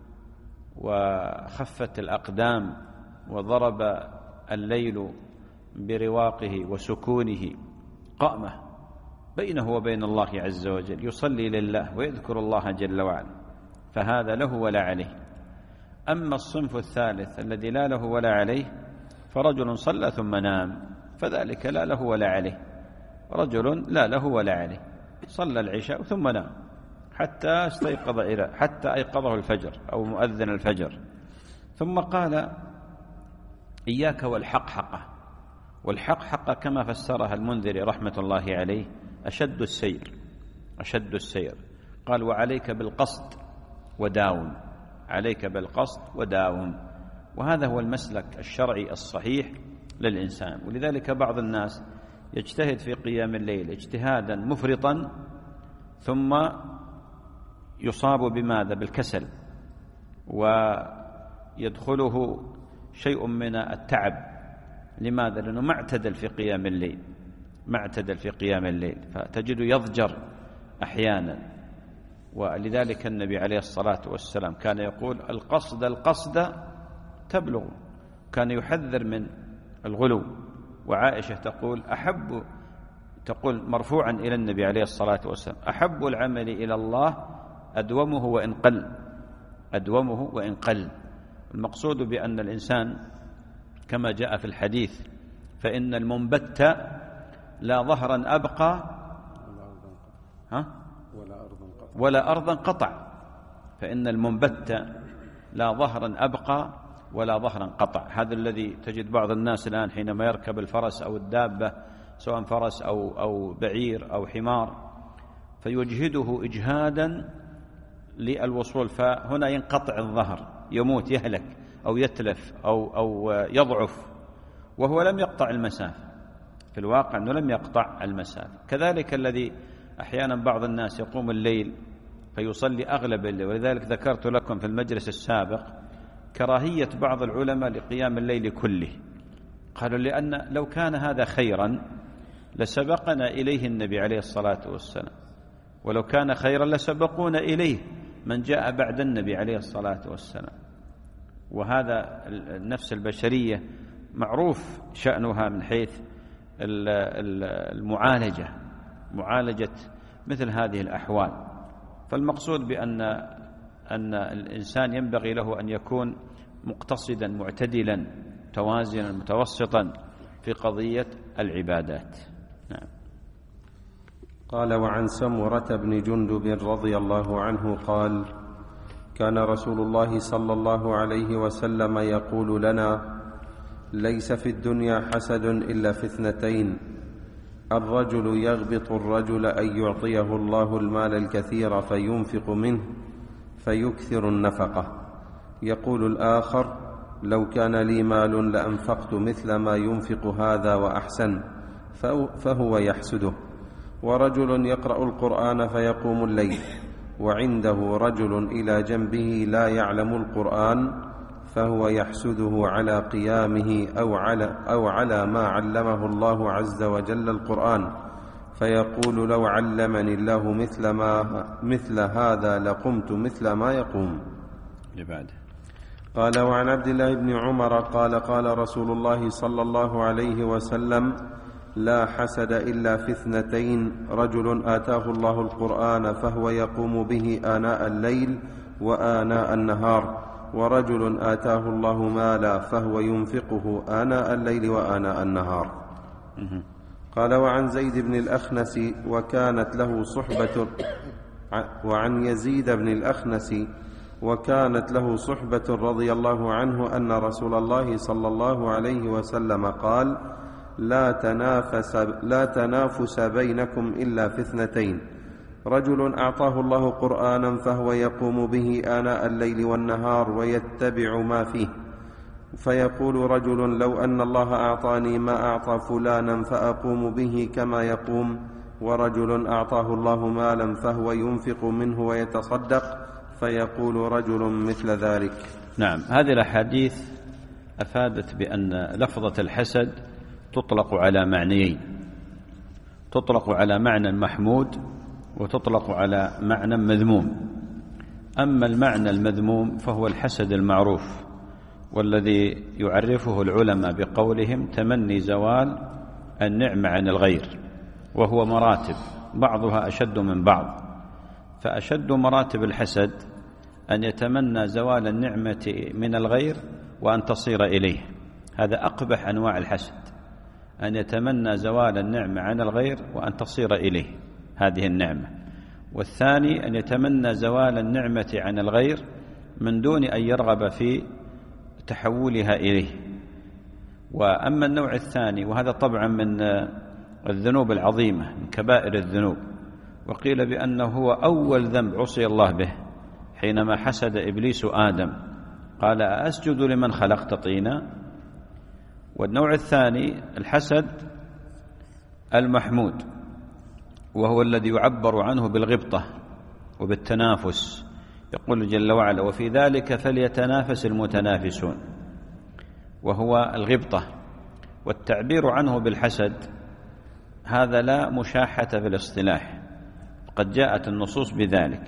وخفت الأقدام وضرب الليل برواقه وسكونه، قام بينه وبين الله عز وجل يصلي لله ويذكر الله جل وعلا، فهذا له ولا عليه. أما الصنف الثالث الذي لا له ولا عليه فرجل صلى ثم نام، فذلك لا له ولا عليه. رجل لا له ولا عليه صلى العشاء ثم نام حتى أيقظه الفجر أو مؤذن الفجر، ثم قال: إياك والحقحقة. والحقحقة كما فسرها المنذري رحمة الله عليه أشد السير. قال: وعليك بالقصد وداوم، عليك بالقصد وداوم. وهذا هو المسلك الشرعي الصحيح للإنسان. ولذلك بعض الناس يجتهد في قيام الليل اجتهادا مفرطا ثم يصاب بماذا؟ بالكسل، ويدخله شيء من التعب. لماذا؟ لأنه ما اعتدل في قيام الليل، فتجد يضجر أحيانا. ولذلك النبي عليه الصلاة والسلام كان يقول: القصد تبلغ. كان يحذر من الغلو. وعائشة تقول مرفوعا إلى النبي عليه الصلاة والسلام: أحب العمل إلى الله أدومه وإن قل. المقصود بأن الإنسان كما جاء في الحديث: فإن المنبت لا ظهرا أبقى ولا أرضا قطع. فإن المنبت لا ظهرا أبقى ولا ظهرا قطع. هذا الذي تجد بعض الناس الآن حينما يركب الفرس أو الدابة، سواء فرس أو بعير أو حمار، فيجهده إجهادا للوصول، فهنا ينقطع الظهر، يموت، يهلك أو يتلف أو يضعف، وهو لم يقطع المسافة. في الواقع أنه لم يقطع المسافة. كذلك الذي أحيانا بعض الناس يقوم الليل فيصلي أغلب الليل. ولذلك ذكرت لكم في المجلس السابق كراهية بعض العلماء لقيام الليل كله. قالوا: لأن لو كان هذا خيرا لسبقنا إليه النبي عليه الصلاة والسلام، ولو كان خيرا لسبقونا إليه من جاء بعد النبي عليه الصلاة والسلام. وهذا النفس البشرية معروف شأنها من حيث معالجة مثل هذه الأحوال. فالمقصود بأن الإنسان ينبغي له أن يكون مقتصدا معتدلا متوازنا متوسطا في قضية العبادات. نعم. قال: وعن سمرة بن جندب رضي الله عنه قال: كان رسول الله صلى الله عليه وسلم يقول لنا: ليس في الدنيا حسد إلا في اثنتين: الرجل يغبط الرجل أن يعطيه الله المال الكثير فينفق منه فيكثر النفقة، يقول الآخر: لو كان لي مال لأنفقت مثل ما ينفق هذا وأحسن، فهو يحسده. ورجل يقرأ القرآن فيقوم الليل وعنده رجل إلى جنبه لا يعلم القرآن، فهو يحسده على قيامه أو على ما علمه الله عز وجل القرآن، فيقول: لو علمني الله مثل هذا لقمت مثل ما يقوم. قال: وعن عبد الله بن عمر قال: قال رسول الله صلى الله عليه وسلم: لا حسد إلا في اثنتين: رجل آتاه الله القرآن فهو يقوم به آناء الليل وآناء النهار، ورجل آتاه الله مالا فهو ينفقه آناء الليل وآناء النهار. قال: وعن زيد بن الأخنس وكانت له صحبة وعن يزيد بن الأخنس وكانت له صحبة رضي الله عنه أن رسول الله صلى الله عليه وسلم قال: لا تنافس بينكم إلا في اثنتين: رجل أعطاه الله قرآنا فهو يقوم به آناء الليل والنهار ويتبع ما فيه، فيقول رجل: لو أن الله أعطاني ما أعطى فلانا فأقوم به كما يقوم. ورجل أعطاه الله مالا فهو ينفق منه ويتصدق، فيقول رجل مثل ذلك. نعم. هذه الأحاديث أفادت بأن لفظة الحسد تطلق على معنيين: تطلق على معنى محمود وتطلق على معنى مذموم. أما المعنى المذموم فهو الحسد المعروف، والذي يعرفه العلماء بقولهم تمني زوال النعمة عن الغير، وهو مراتب بعضها أشد من بعض. فأشد مراتب الحسد أن يتمنى زوال النعمة من الغير وأن تصير إليه، هذا أقبح أنواع الحسد، أن يتمنى زوال النعمة عن الغير وأن تصير إليه هذه النعمة. والثاني أن يتمنى زوال النعمة عن الغير من دون أن يرغب في تحولها إليه. وأما النوع الثاني، وهذا طبعا من الذنوب العظيمة من كبائر الذنوب، وقيل بأنه هو أول ذنب عصي الله به حينما حسد إبليس آدم، قال: أسجد لمن خلقت طينا. والنوع الثاني الحسد المحمود، وهو الذي يعبر عنه بالغبطة وبالتنافس. يقول جل وعلا: وفي ذلك فليتنافس المتنافسون، وهو الغبطة. والتعبير عنه بالحسد هذا لا مشاحة في الاصطلاح، قد جاءت النصوص بذلك،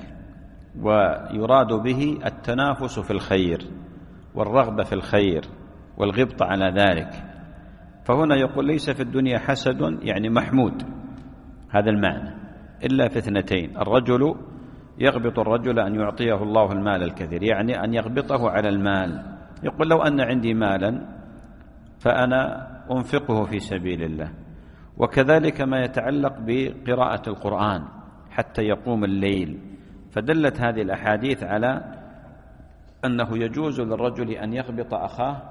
ويراد به التنافس في الخير والرغبة في الخير والغبطة على ذلك. فهنا يقول: ليس في الدنيا حسد يعني محمود، هذا المعنى، إلا في اثنتين: الرجل يغبط الرجل أن يعطيه الله المال الكثير، يعني أن يغبطه على المال. يقول: لو أن عندي مالا فأنا أنفقه في سبيل الله. وكذلك ما يتعلق بقراءة القرآن حتى يقوم الليل. فدلت هذه الأحاديث على أنه يجوز للرجل أن يغبط أخاه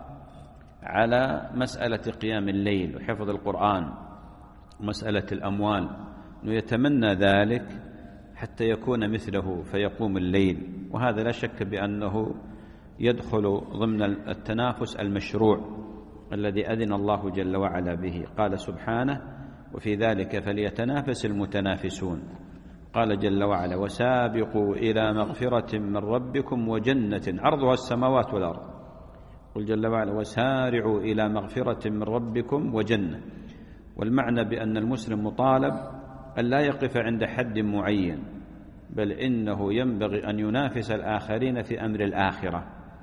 على مسألة قيام الليل وحفظ القرآن ومسألة الأموال، أنه يتمنى ذلك حتى يكون مثله فيقوم الليل. وهذا لا شك بأنه يدخل ضمن التنافس المشروع الذي أذن الله جل وعلا به. قال سبحانه: وفي ذلك فليتنافس المتنافسون. قال جل وعلا: وسابقوا إلى مغفرة من ربكم وجنة عرضها السماوات والأرض. قل جل وعلا: وسارعوا إلى مغفرة من ربكم وجنة. والمعنى بأن المسلم مطالب أن لا يقف عند حد معين، بل إنه ينبغي أن ينافس الآخرين في أمر الآخرة.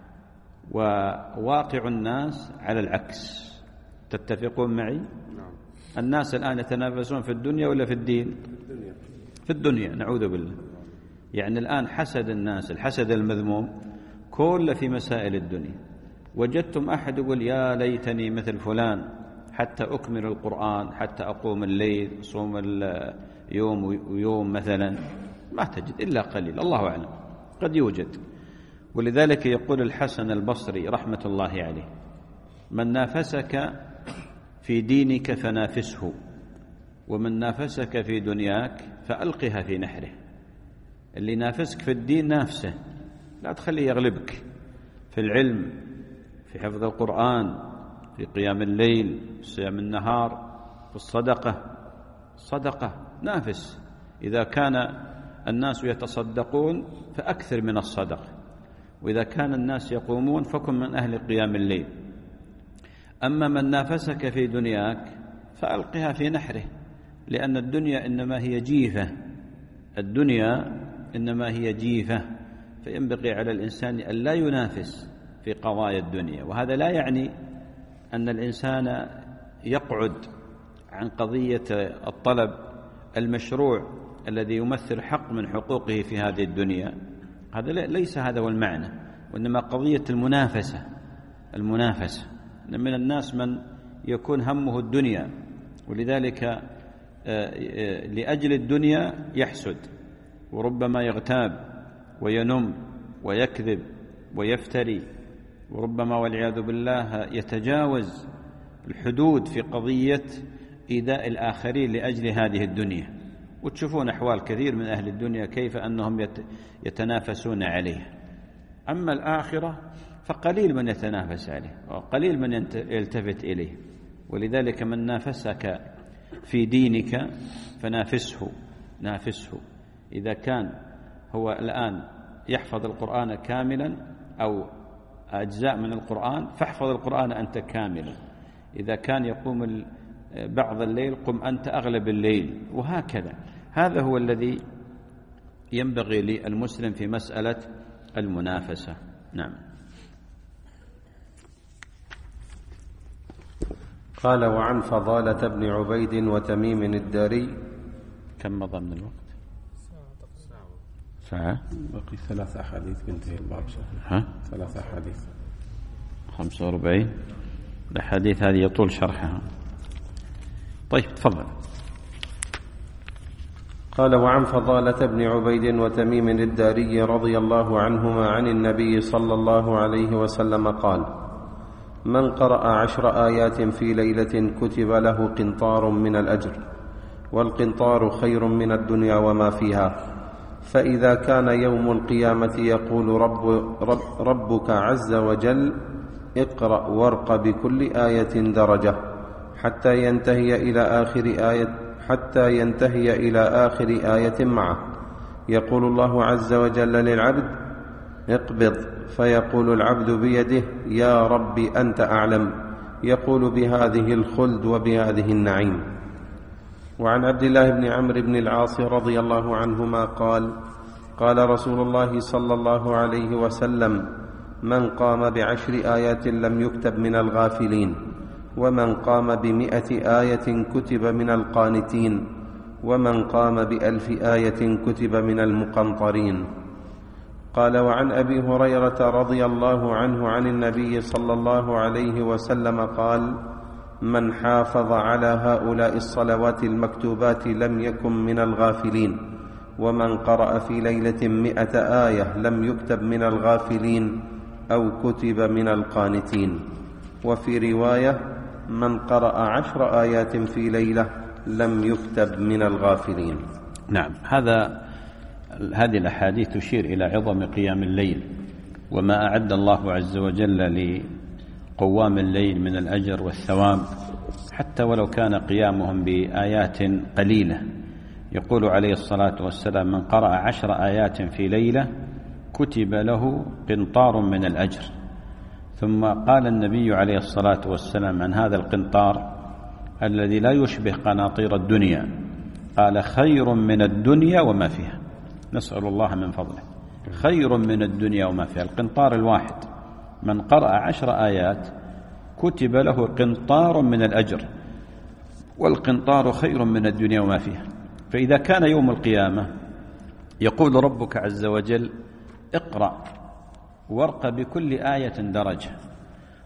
وواقع الناس على العكس. تتفقون معي؟ الناس الآن يتنافسون في الدنيا ولا في الدين؟ في الدنيا، نعوذ بالله. يعني الآن حسد الناس، الحسد المذموم، كله في مسائل الدنيا. وجدتم أحد يقول يا ليتني مثل فلان حتى أكمل القرآن، حتى أقوم الليل، أصوم يوم ويوم مثلا، ما تجد إلا قليل، الله أعلم، قد يوجد. ولذلك يقول الحسن البصري رحمة الله عليه: من نافسك في دينك فنافسه، ومن نافسك في دنياك فألقها في نحره. اللي نافسك في الدين نافسه، لا تخليه يغلبك في العلم، في حفظ القرآن، في قيام الليل، في صيام النهار، في الصدقة نافس. إذا كان الناس يتصدقون فأكثر من الصدقة، وإذا كان الناس يقومون فكن من أهل قيام الليل. أما من نافسك في دنياك فألقها في نحره، لأن الدنيا إنما هي جيفة، الدنيا إنما هي جيفة، فينبغي على الإنسان أن لا ينافس في قضايا الدنيا. وهذا لا يعني أن الإنسان يقعد عن قضية الطلب المشروع الذي يمثل حق من حقوقه في هذه الدنيا، هذا ليس هذا هو المعنى، وإنما قضية المنافسة. من الناس من يكون همه الدنيا، ولذلك لأجل الدنيا يحسد، وربما يغتاب وينم ويكذب ويفتري، وربما والعياذ بالله يتجاوز الحدود في قضية إيذاء الآخرين لأجل هذه الدنيا. وتشوفون أحوال كثير من أهل الدنيا كيف أنهم يتنافسون عليها. أما الآخرة فقليل من يتنافس عليه وقليل من يلتفت إليه. ولذلك من نافسك في دينك فنافسه. إذا كان هو الآن يحفظ القرآن كاملا أو أجزاء من القرآن فاحفظ القرآن أنت كاملا. إذا كان يقوم بعض الليل قم أنت أغلب الليل، وهكذا. هذا هو الذي ينبغي للمسلم في مسألة المنافسة. نعم. قال: وعن فضالة بن عبيد وتميم الداري. كم مضى من الوقت؟ ساعة. بقي 3 أحاديث بنتهي الباب. 3 أحاديث 45. الأحاديث هذه يطول شرحها. طيب تفضل. قال: وعن فضالة بن عبيد وتميم الداري رضي الله عنهما عن النبي صلى الله عليه وسلم قال: من قرأ 10 آيات في ليلة كتب له قنطار من الأجر، والقنطار خير من الدنيا وما فيها. فإذا كان يوم القيامة يقول ربك عز وجل: اقرأ وارق بكل آية درجة، حتى ينتهي إلى آخر آية معه. يقول الله عز وجل للعبد: اقبض، فيقول العبد بيده: يا رب أنت أعلم. يقول: بهذه الخلد وبهذه النعيم. وعن عبد الله بن عمرو بن العاص رضي الله عنهما قال: قال رسول الله صلى الله عليه وسلم: من قام ب10 آيات لم يكتب من الغافلين، ومن قام ب100 آية كتب من القانتين، ومن قام ب1000 آية كتب من المقنطرين. قال: وعن أبي هريرة رضي الله عنه عن النبي صلى الله عليه وسلم قال: من حافظ على هؤلاء الصلوات المكتوبات لم يكن من الغافلين، ومن قرأ في ليلة 100 آية لم يكتب من الغافلين أو كتب من القانتين. وفي رواية: من قرأ 10 آيات في ليلة لم يكتب من الغافلين. نعم. هذه الأحاديث تشير إلى عظم قيام الليل وما أعد الله عز وجل لقوام الليل من الأجر والثواب، حتى ولو كان قيامهم بآيات قليلة. يقول عليه الصلاة والسلام: من قرأ 10 آيات في ليلة كتب له قنطار من الأجر. ثم قال النبي عليه الصلاة والسلام عن هذا القنطار الذي لا يشبه قناطير الدنيا، قال: خير من الدنيا وما فيها. نسأل الله من فضله. خير من الدنيا وما فيها. القنطار الواحد من قرأ 10 آيات كتب له قنطار من الأجر، والقنطار خير من الدنيا وما فيها. فإذا كان يوم القيامة يقول ربك عز وجل: اقرأ وارق بكل آية درجة،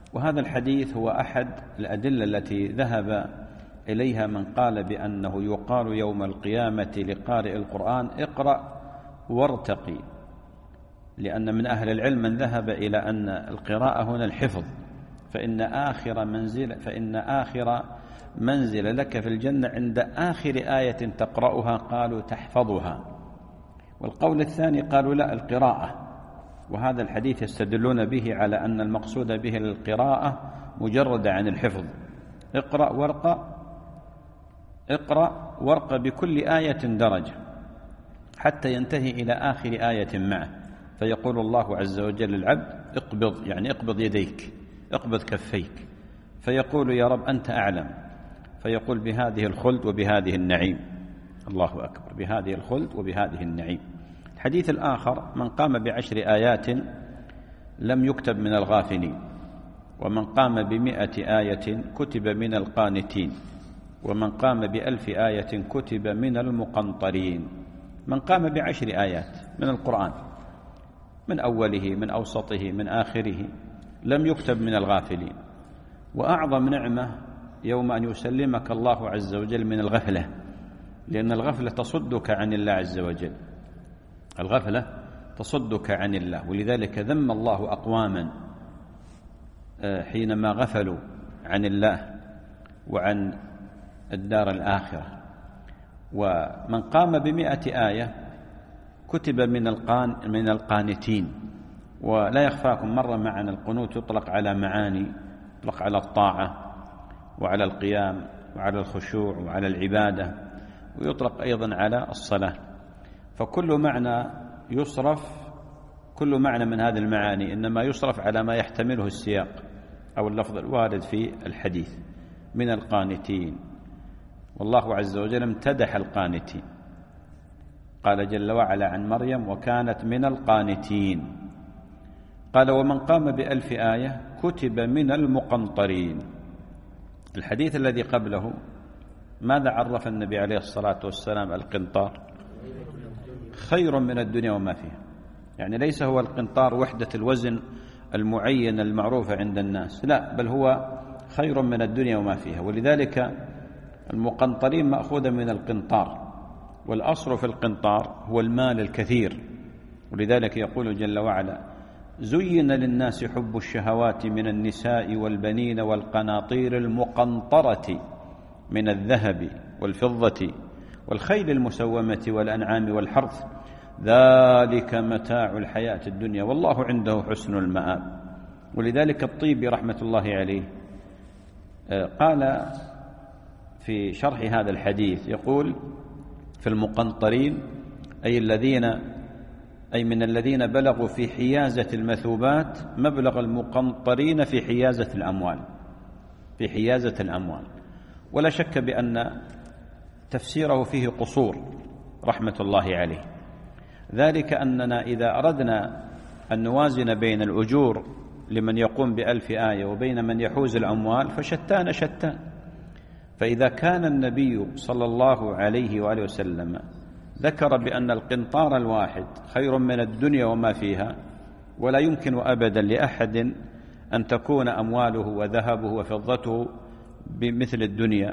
وهذا الحديث هو أحد الأدلة التي ذهب إليها من قال بأنه يقال يوم القيامة لقارئ القرآن اقرأ وارتقي، لأن من أهل العلم من ذهب إلى أن القراءة هنا الحفظ، فإن آخر منزل لك في الجنة عند آخر آية تقرأها قالوا تحفظها. والقول الثاني قالوا لا، القراءة، وهذا الحديث يستدلون به على أن المقصود به القراءة مجردة عن الحفظ. اقرأ وارق بكل آية درجة حتى ينتهي إلى آخر آية معه، فيقول الله عز وجل للعبد اقبض، يعني اقبض يديك، اقبض كفيك، فيقول يا رب أنت أعلم، فيقول بهذه الخلد وبهذه النعيم. الله أكبر، بهذه الخلد وبهذه النعيم. الحديث الآخر من قام ب10 آيات لم يكتب من الغافلين، ومن قام ب100 آية كتب من القانتين، ومن قام ب1000 آية كتب من المقنطرين. من قام ب10 آيات من القرآن من أوله من أوسطه من آخره لم يكتب من الغافلين. وأعظم نعمة يوم أن يسلمك الله عز وجل من الغفلة، لأن الغفلة تصدك عن الله عز وجل، الغفلة تصدك عن الله. ولذلك ذم الله أقواما حينما غفلوا عن الله وعن الدار الآخرة. ومن قام ب100 آية كتب من القانتين. ولا يخفاكم مر معنا القنوت يطلق على معاني، يطلق على الطاعة وعلى القيام وعلى الخشوع وعلى العبادة، ويطلق أيضا على الصلاة. فكل معنى يصرف، كل معنى من هذه المعاني إنما يصرف على ما يحتمله السياق أو اللفظ الوارد في الحديث. من القانتين، والله عز وجل امتدح القانتين، قال جل وعلا عن مريم وكانت من القانتين. قال ومن قام ب1000 آية كتب من المقنطرين. الحديث الذي قبله ماذا عرف النبي عليه الصلاة والسلام القنطار؟ خير من الدنيا وما فيها، يعني ليس هو القنطار وحدة الوزن المعين المعروفة عند الناس، لا، بل هو خير من الدنيا وما فيها. ولذلك المقنطرين مأخوذة من القنطار، والأصل في القنطار هو المال الكثير. ولذلك يقول جل وعلا زين للناس حب الشهوات من النساء والبنين والقناطير المقنطرة من الذهب والفضة والخيل المسومة والأنعام والحرث ذلك متاع الحياة الدنيا والله عنده حسن المآب. ولذلك الطيبي رحمة الله عليه قال في شرح هذا الحديث، يقول في المقنطرين أي من الذين بلغوا في حيازة المثوبات مبلغ المقنطرين في حيازة الأموال، في حيازة الأموال. ولا شك بأن تفسيره فيه قصور رحمة الله عليه. ذلك أننا إذا أردنا أن نوازن بين الأجور لمن يقوم ب1000 آية وبين من يحوز الأموال فشتان شتان. فإذا كان النبي صلى الله عليه وآله وسلم ذكر بأن القنطار الواحد خير من الدنيا وما فيها، ولا يمكن أبدا لأحد أن تكون أمواله وذهبه وفضته بمثل الدنيا،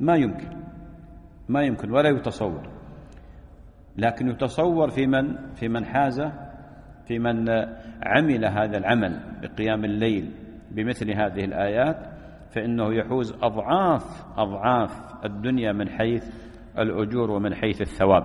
ما يمكن ولا يتصور. لكن يتصور في من حاز، في من عمل هذا العمل بقيام الليل بمثل هذه الآيات، فإنه يحوز أضعاف الدنيا من حيث الأجور ومن حيث الثواب.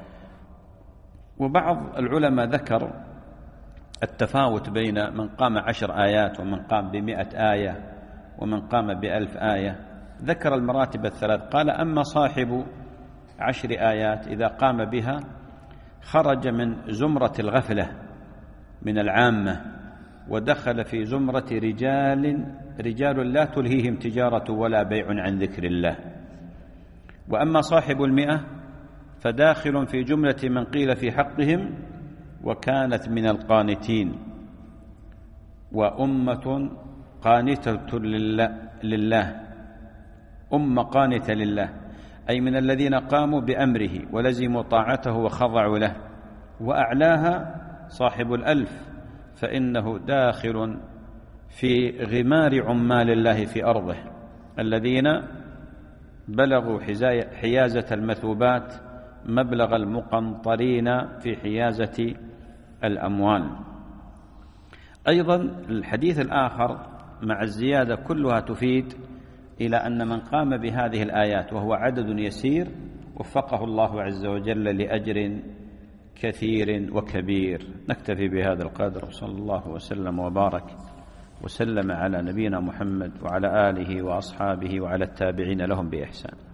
وبعض العلماء ذكر التفاوت بين من قام 10 آيات ومن قام ب100 آية ومن قام ب1000 آية. ذكر المراتب الثلاث، قال أما صاحب 10 آيات إذا قام بها خرج من زمرة الغفلة من العامة ودخل في زمرة رجال لا تلهيهم تجارة ولا بيع عن ذكر الله. وأما صاحب 100 فداخل في جملة من قيل في حقهم وكانت من القانتين. وأمة قانتة لله، أمة قانتة لله، أي من الذين قاموا بأمره ولزموا طاعته وخضعوا له. وأعلاها صاحب 1000 فإنه داخل في غمار عمال الله في أرضه الذين بلغوا حيازة المثوبات مبلغ المقنطرين في حيازة الأموال. أيضا الحديث الآخر مع الزيادة كلها تفيد إلى أن من قام بهذه الآيات وهو عدد يسير وفقه الله عز وجل لأجر كثير وكبير. نكتفي بهذا القدر، وصلى الله وسلم وبارك وسلم على نبينا محمد وعلى آله وأصحابه وعلى التابعين لهم بإحسان.